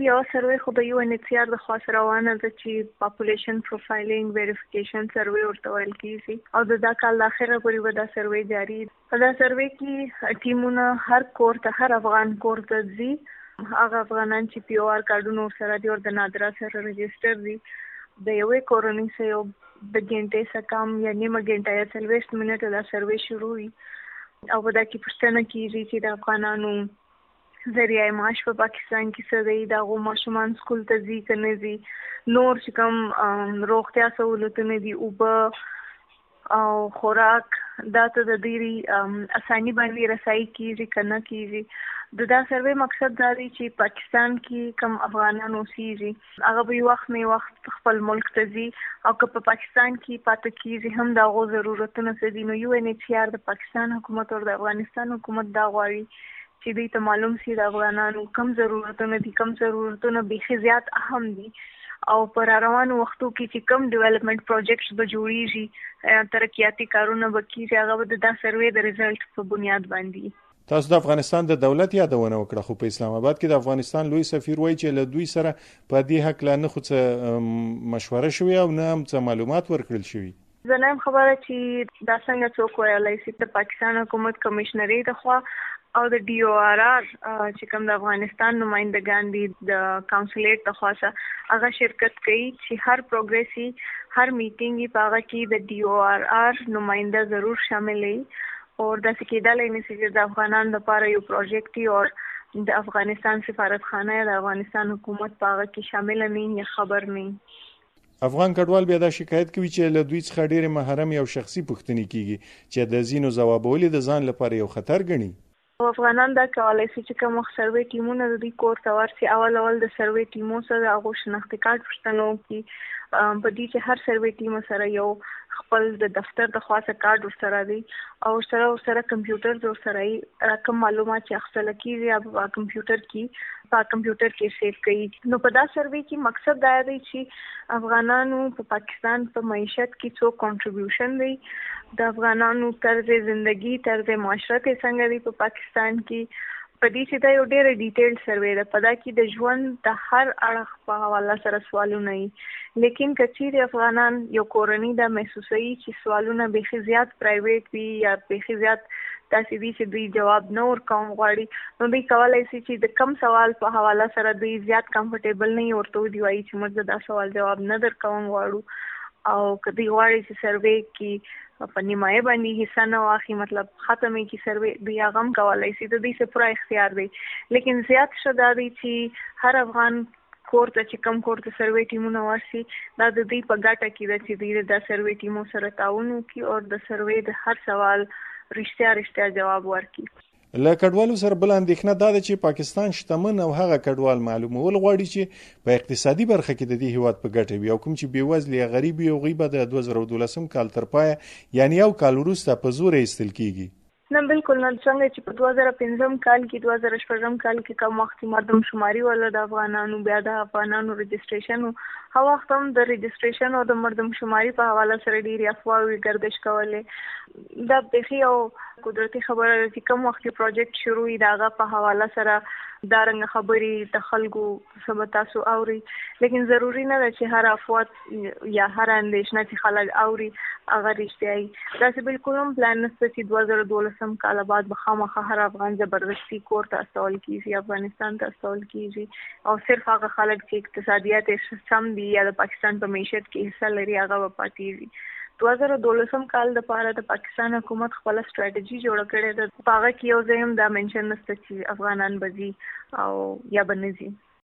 یو سروې خو د UNHCR د خوا سره روانه ده چې پاپولیشن پروفایلینګ ویریفیکیشن سروې ورته ویل کیږي او د کال د اخره پورې به دا سروې جاری ده. په دا سروې کې ټیمونه هر کور ته هر افغان کور ته ځي. هغه افغانان چې POR کارډونه ورسره دي او د نادرا سره رجسټر دي د یوې کورنۍ سره یو د ګنټې څخه کم یا نیمه ګنټه یا 40 منټه دا سروې شروع وي او په دا کې پوښتنه کیږي چې د افغانانو ذریعه معاش په پاکستان کې څه دی، د هغو ماشومان سکول ته ځي که نه ځي، نور چې کوم روغتیا سهولتونه دي، اوبه او خوراک دا ته د ډېرې اساني باندې رسایي کیږي که نه کیږي. د دا سروې مقصد دا دی چې پاکستان کې کم افغانان اوسېږي هغه به وخت نه وخت خپل ملک ته ځي او که په پاکستان کې پاتې کیږي هم د هغو ضرورتونه څه دي. نو UNHCR د پاکستان حکومت او د افغانستان حکومت دا غواړي چې دوی ته معلوم سي د افغانانو کم ضرورتونه دي، کم ضرورتونه بیخي زیات اهم دي او پر روانو وختو کې چې کم ډیولپمنٹ پروجیکټس به جوړیږي، ترقیاتي کارونه به کیږي، هغه به د دا سروې د ریزلټ په بنیاد باندې. تاسو د افغانستان د دولت یادونه وکړه، خو په اسلام آباد کې د افغانستان لوی سفیر وایي چې له دوی سره په دې حق لا نه خو څه مشوره شوې او نه هم څه معلومات ورکړل شوي. زه نه یم خبره چې دا څنګه څوک ویلی شي. د پاکستان حکومت کمیشنرۍ د خوا او د DORR چې کوم د افغانستان نمائندګان دي د کونسلیټ د خوا څخه هغه شرکت کوي چې هر پروګرس هر میټینګ په هغه کې د DORR نماینده ضرور شامل وي اور داسې کېدلی نه شي چې د افغانانو لپاره یو پروجیکټ وي او د افغانستان سفارتخانه یا د افغانستان حکومت په هغه کې شامل نه یا خبر نه. افغان کډوال بیا دا شکایت کوي چې له دوی څخه ډېرې محرم او شخصي پوښتنې کیږي چې د ځینو ځوابول د ځان لپاره یو خطر ګڼي. افغانان دا کولای شي چې کوم سروې ټیمونه د دوی کور ته ورسي، اول د سروې ټیمو سره هغه شناختی کارت پوښتنه وکړي. په دې چې هر سروې ټیم سره یو خپل د دفتر د خاصه کارت ورسره دی او سره کمپیوټر ورسره رقم معلومات چې اخیستل کیږي په کمپیوټر کې سیو کوي. نو په دا سروې کې مقصد دا دی چې افغانانو په پاکستان په معیشت کې څو کنټریبیوشن دی، د افغانانو طرز زندگی طرز معاشرت څنګه دی په پاکستان کې. په دې چې دا یو ډېر ډیټیل سروې ده، په دا کې د ژوند د هر اړخ په حواله سره سوالونه وي. لیکن کچیر افغانان یو کورنۍ دا محسوسوي چې سوالونه بیخي زیات پرایویټ وي یا بیخي زیات داسې وي چې دوی جواب نه ورکوم غواړي، نو دوی کولی شي چې د کم سوال په حواله سره دوی زیات کمفرټیبل نه ورته وایي چې موږ دا سوال جواب نه درکوم غواړو. او که دوی غواړي چې سروې کې په نیمایي باندې حصہ نه واخلي، مطلب ختمې کې سروې دوی هغه هم کولی شي، د دوی څه پوره اختیار دی. لیکن زیات ښه دا دی چې هر افغان کور ته چې کم کور ته سروې ټیمونه ورسي، دا د دوی په ګټه کې ده چې دوی د سروې ټیمو سره تعاون وکړي او د سروې د هر سوال رښتیا جواب ورکړي. له کډوالو سره بل اندېښنه دا ده چې پاکستان شتمن او هغه کډوال معلومول غواړي چې په اقتصادي برخه کې د دې هیواد په ګټه وي او کوم چې بېوزلي یا غریب وي هغوی به د 2012 کال تر پایه یعنې یو کال وروسته په زور ایستل کیږي. نه بالکل نه، څنګه چې په 2015 کال کې 2014 کال کې کوم وخت مردم شماري ولا د افغانانو بیا د افغانانو رجسټریشن هغه وخت هم د رجسټریشن او د مردم شماري په حواله سره ډېرې افواهې ګردش کولې. دا بیخي او قدرتي خبره ده چې کوم وخت پروجیکټ شروع وي د هغه په حواله سره دا رنګ خبرې د خلکو څه تاسو اوري، لیکن ضروري نه ده چې هر افواه یا هر اندېښنه چې خلک اوري هغه رښتیا وي. داسې بالکل هم پلان نشته چې 2012 کال بعد به خامخا هر افغان زبردستي کور ته استول کیږي، افغانستان ته استول کیږي او صرف هغه خلک چې اقتصادیات سم دي یا د پاکستان په معیشت کې حصہ لري هغه به پاتې وي. 2012 کال د پاره د پاکستان حکومت خپل ستراتیژي جوړ کړې ده، په هغه کې یو ځای هم دا منشن نشته چې افغانان بځي او یا بنځي.